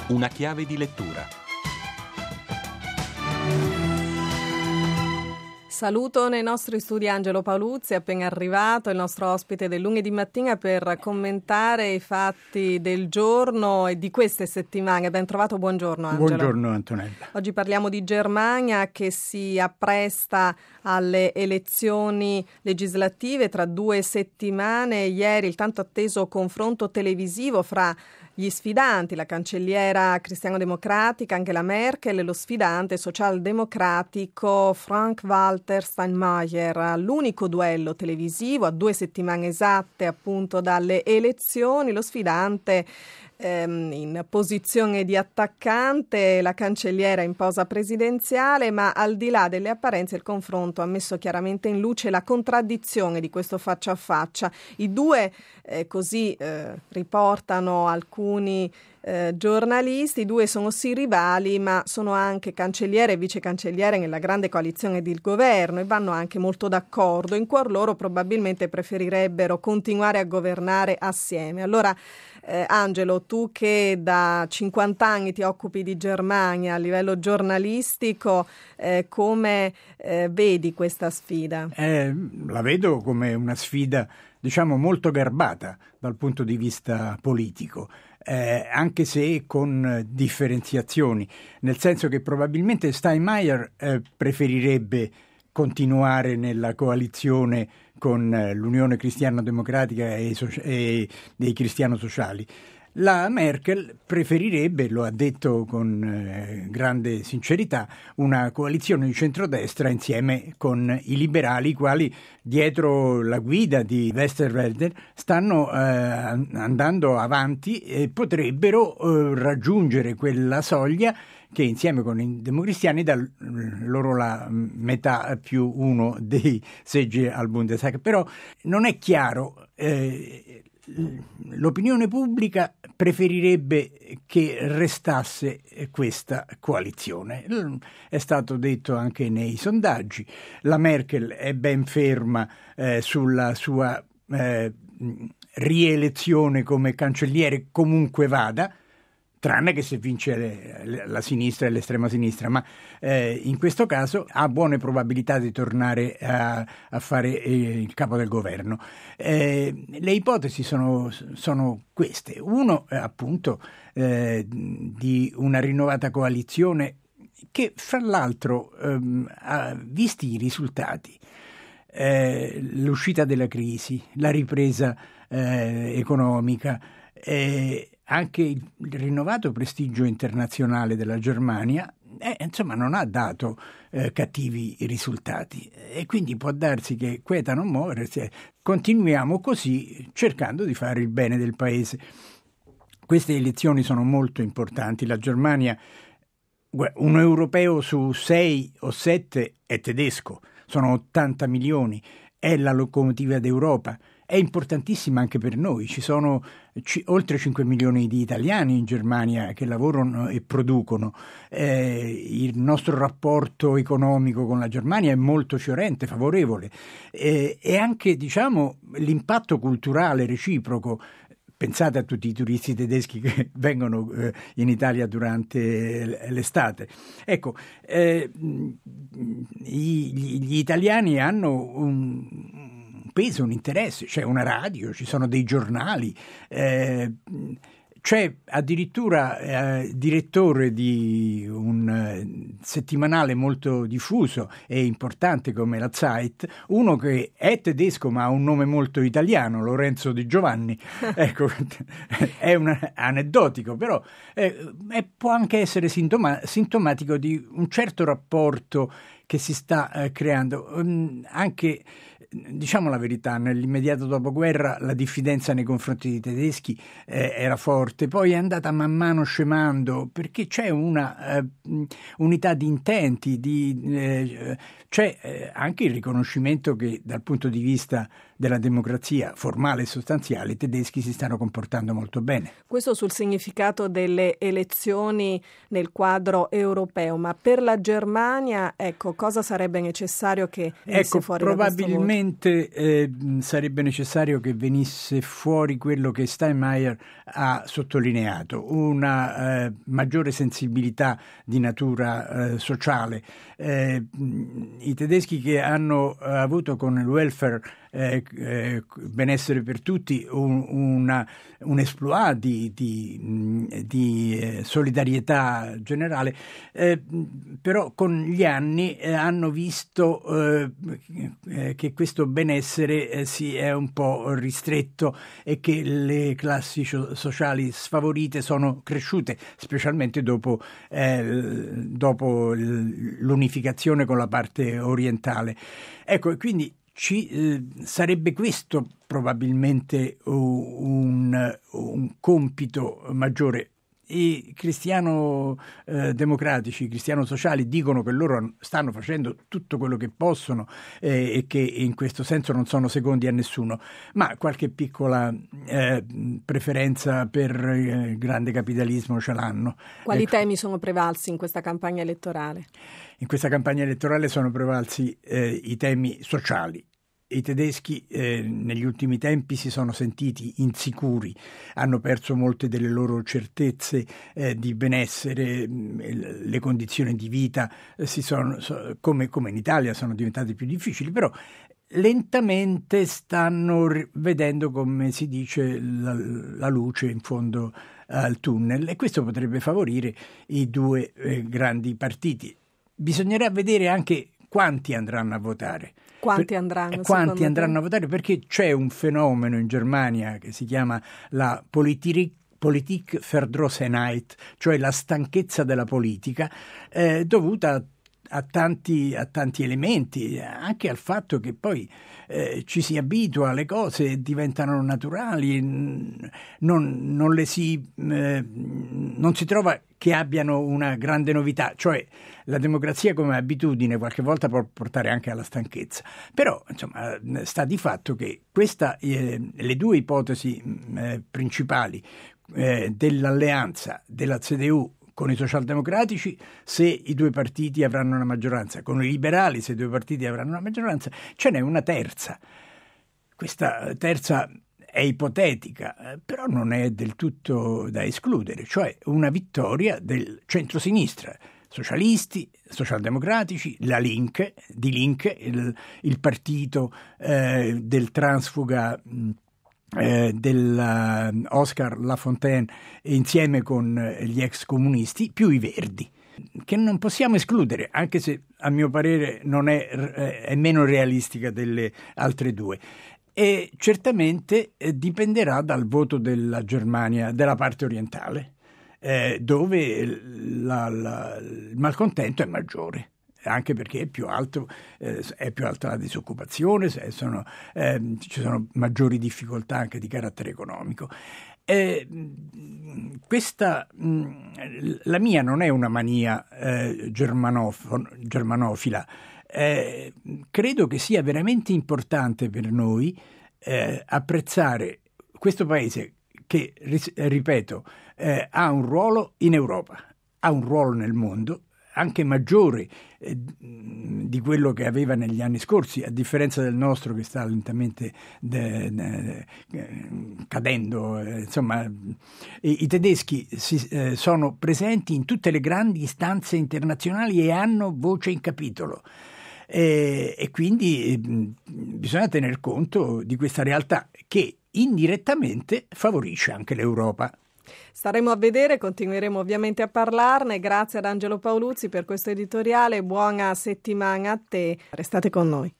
Una chiave di lettura. Saluto nei nostri studi Angelo Paoluzzi, appena arrivato, il nostro ospite del lunedì mattina per commentare i fatti del giorno e di queste settimane. Ben trovato, buongiorno Angelo. Buongiorno Antonella. Oggi parliamo di Germania che si appresta alle elezioni legislative tra 2 settimane. Ieri il tanto atteso confronto televisivo fra gli sfidanti, la cancelliera cristiano-democratica Angela Merkel e lo sfidante socialdemocratico Frank-Walter Steinmeier. L'unico duello televisivo a 2 settimane esatte appunto dalle elezioni. Lo sfidante in posizione di attaccante, la cancelliera in posa presidenziale, ma al di là delle apparenze il confronto ha messo chiaramente in luce la contraddizione di questo faccia a faccia. I due, così riportano alcuni giornalisti, i due sono sì rivali, ma sono anche cancelliere e vice cancelliere nella grande coalizione del governo e vanno anche molto d'accordo. In cuor loro probabilmente preferirebbero continuare a governare assieme. Allora Angelo, tu che da 50 anni ti occupi di Germania a livello giornalistico, come vedi questa sfida? La vedo come una sfida, diciamo, molto garbata dal punto di vista politico. Anche se con differenziazioni, nel senso che probabilmente Steinmeier preferirebbe continuare nella coalizione con l'Unione Cristiano-Democratica e dei cristiano-sociali. La Merkel preferirebbe, lo ha detto con grande sincerità, una coalizione di centrodestra insieme con i liberali, i quali dietro la guida di Westerwelle stanno andando avanti e potrebbero raggiungere quella soglia che insieme con i democristiani dà loro la metà più uno dei seggi al Bundestag. Però non è chiaro, l'opinione pubblica preferirebbe che restasse questa coalizione. È stato detto anche nei sondaggi. La Merkel è ben ferma sulla sua rielezione come cancelliere comunque vada, tranne che se vince la sinistra e l'estrema sinistra, ma in questo caso ha buone probabilità di tornare a fare il capo del governo. Le ipotesi sono queste. Uno, appunto, di una rinnovata coalizione che, fra l'altro, visti i risultati, l'uscita della crisi, la ripresa economica, anche il rinnovato prestigio internazionale della Germania, insomma, non ha dato cattivi risultati e quindi può darsi che quieta non muoversi. Continuiamo così cercando di fare il bene del paese. Queste elezioni sono molto importanti. La Germania, un europeo su 6 o 7 è tedesco, sono 80 milioni, è la locomotiva d'Europa. È importantissima anche per noi, ci sono oltre 5 milioni di italiani in Germania che lavorano e producono. Il nostro rapporto economico con la Germania è molto fiorente, favorevole, e anche, diciamo, l'impatto culturale reciproco. Pensate a tutti i turisti tedeschi che vengono in Italia durante l'estate. Ecco, gli italiani hanno un peso, un interesse, c'è una radio, ci sono dei giornali, c'è addirittura direttore di un settimanale molto diffuso e importante come la Zeit, uno che è tedesco ma ha un nome molto italiano, Lorenzo Di Giovanni. Ecco, è aneddotico, però può anche essere sintomatico di un certo rapporto che si sta creando. Anche, diciamo la verità, nell'immediato dopoguerra la diffidenza nei confronti dei tedeschi era forte, poi è andata man mano scemando perché c'è una unità di intenti, c'è anche il riconoscimento che dal punto di vista della democrazia formale e sostanziale, i tedeschi si stanno comportando molto bene. Questo sul significato delle elezioni nel quadro europeo, ma per la Germania, ecco, cosa sarebbe necessario che venisse fuori da questo voto? Probabilmente sarebbe necessario che venisse fuori quello che Steinmeier ha sottolineato, una maggiore sensibilità di natura sociale. I tedeschi che hanno avuto con il welfare benessere per tutti un exploit di solidarietà generale, però con gli anni hanno visto che questo benessere si è un po' ristretto e che le classi sociali sfavorite sono cresciute, specialmente dopo l'unificazione con la parte orientale. Ecco, quindi sarebbe questo probabilmente un compito maggiore. I cristiano-democratici, i cristiano-sociali dicono che loro stanno facendo tutto quello che possono e che in questo senso non sono secondi a nessuno, ma qualche piccola preferenza per il grande capitalismo ce l'hanno. Quali temi sono prevalsi in questa campagna elettorale? In questa campagna elettorale sono prevalsi i temi sociali. I tedeschi negli ultimi tempi si sono sentiti insicuri, hanno perso molte delle loro certezze di benessere, le condizioni di vita come in Italia sono diventate più difficili, però lentamente stanno vedendo, come si dice, la luce in fondo al tunnel, e questo potrebbe favorire i due grandi partiti. Bisognerà vedere anche quanti andranno a votare. Quanti andranno a votare, perché c'è un fenomeno in Germania che si chiama la Politikverdrossenheit, cioè la stanchezza della politica, dovuta a tanti elementi, anche al fatto che poi ci si abitua, le cose diventano naturali, non si trova che abbiano una grande novità, cioè la democrazia come abitudine qualche volta può portare anche alla stanchezza, però insomma sta di fatto che le due ipotesi principali dell'alleanza della CDU con i socialdemocratici, se i due partiti avranno una maggioranza, con i liberali, se i due partiti avranno una maggioranza, ce n'è una terza. Questa terza è ipotetica, però non è del tutto da escludere, cioè una vittoria del centrosinistra, socialisti, socialdemocratici, la Linke, Die Linke, il partito del transfuga del Oscar Lafontaine insieme con gli ex comunisti, più i Verdi, che non possiamo escludere, anche se a mio parere non è meno realistica delle altre due. E certamente dipenderà dal voto della Germania, della parte orientale, dove il malcontento è maggiore, anche perché è più alta la disoccupazione, ci sono maggiori difficoltà anche di carattere economico. La mia non è una mania germanofila. Credo che sia veramente importante per noi apprezzare questo paese che, ripeto, ha un ruolo in Europa, ha un ruolo nel mondo anche maggiore di quello che aveva negli anni scorsi, a differenza del nostro che sta lentamente cadendo. Insomma, i tedeschi sono presenti in tutte le grandi istanze internazionali e hanno voce in capitolo. E quindi bisogna tener conto di questa realtà che indirettamente favorisce anche l'Europa. Staremo a vedere, continueremo ovviamente a parlarne. Grazie ad Angelo Paoluzzi per questo editoriale, buona settimana a te, restate con noi.